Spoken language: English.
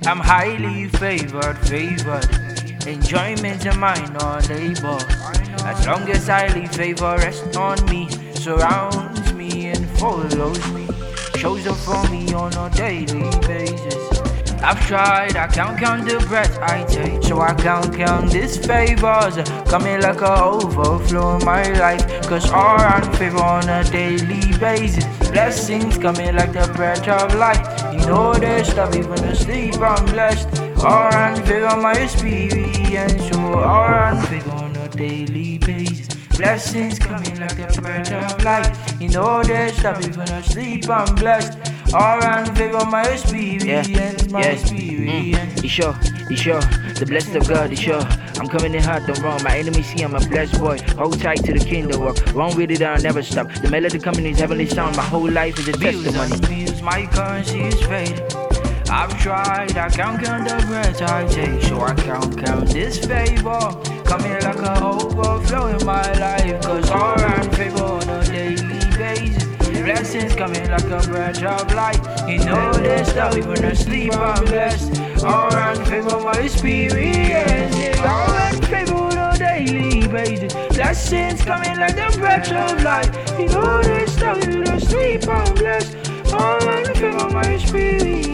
I'm highly favored. Enjoyment in mine or labor. As long as highly favor rests on me, surrounds me and follows me, shows up for me on a daily basis. I've tried, I can't count the breath I take, so I can't count these favors coming like a overflow in my life. Cause all and favor on a daily basis, blessings coming like the breath of life. You know there's stuff even asleep, I'm blessed. All and favor on my experience, so all and favor on a daily basis, blessings coming like the breath of life. You know there's stuff even asleep, I'm blessed. All and favor my experience, my experience. It's sure, the blessing of God is sure. I'm coming in hot, don't wrong. My enemies see I'm a blessed boy. Hold tight to the kingdom walk. Wrong with it, I'll never stop. The melody coming is heavenly sound. My whole life is a testimony. Bills, my currency is fading. I've tried, I can't count the breath I take, so I can't count this favor coming like a overflow in my life. Cause all and favor on a daily basis, blessings coming like a breath of life. You know there's stuff even asleep, I'm blessed. All and favor my experience, all and favor on a daily basis, blessings coming like the breath of life. You know there's stuff even asleep, I'm blessed. All and favor my experience.